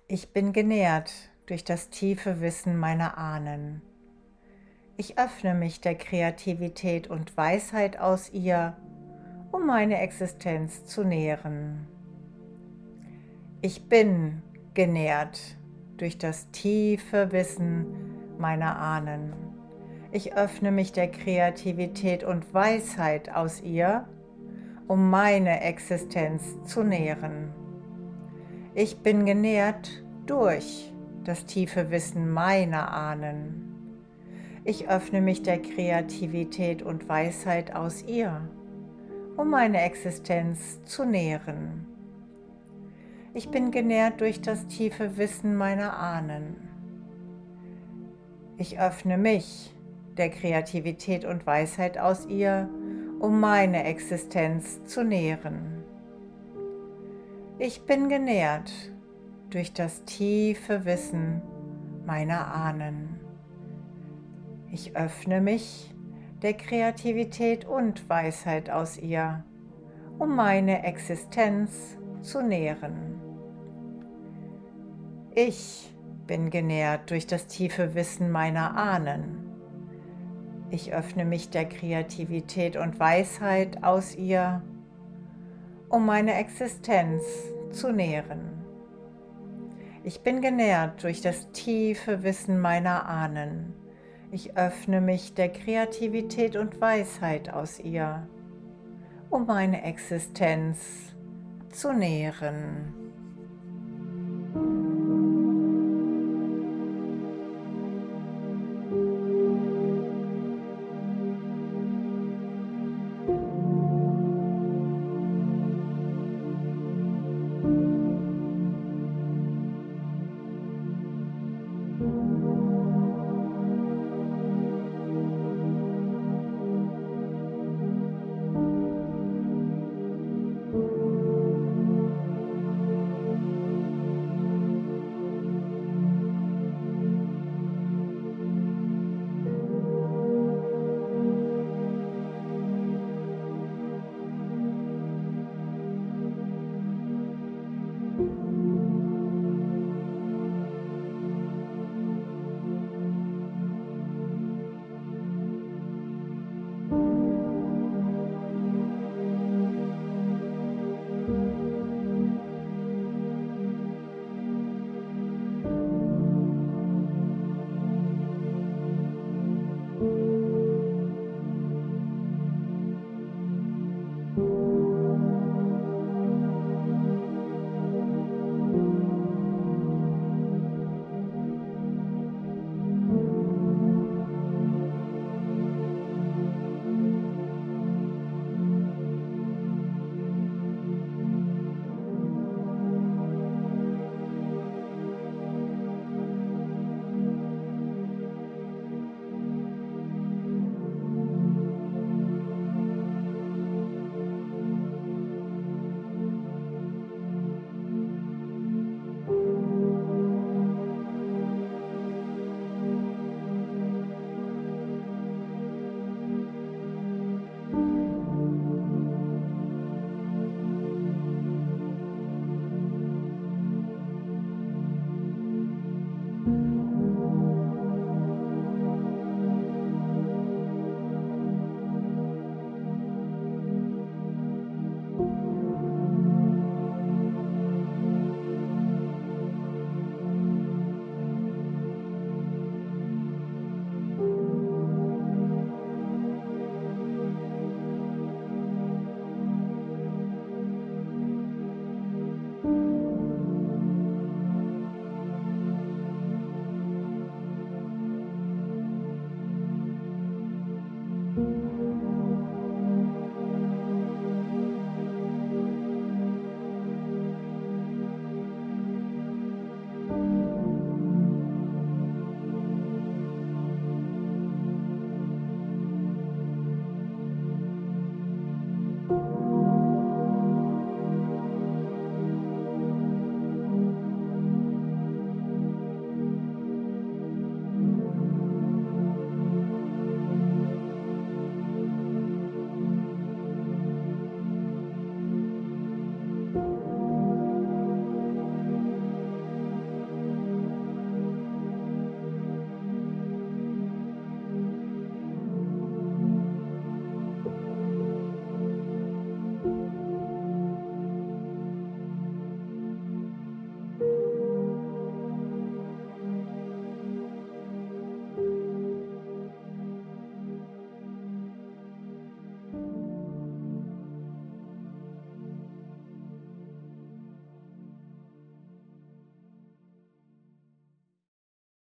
Ich bin genährt durch das tiefe Wissen meiner Ahnen. Ich öffne mich der Kreativität und Weisheit aus ihr, um meine Existenz zu nähren. Ich bin genährt durch das tiefe Wissen meiner Ahnen. Ich öffne mich der Kreativität und Weisheit aus ihr, um meine Existenz zu nähren. Ich bin genährt durch das tiefe Wissen meiner Ahnen. Ich öffne mich der Kreativität und Weisheit aus ihr, um meine Existenz zu nähren. Ich bin genährt durch das tiefe Wissen meiner Ahnen. Ich öffne mich der Kreativität und Weisheit aus ihr, um meine Existenz zu nähren. Ich bin genährt durch das tiefe Wissen meiner Ahnen. Ich öffne mich der Kreativität und Weisheit aus ihr, um meine Existenz zu nähren. Ich bin genährt durch das tiefe Wissen meiner Ahnen. Ich öffne mich der Kreativität und Weisheit aus ihr, um meine Existenz zu nähren. Ich bin genährt durch das tiefe Wissen meiner Ahnen. Ich öffne mich der Kreativität und Weisheit aus ihr, um meine Existenz zu nähren.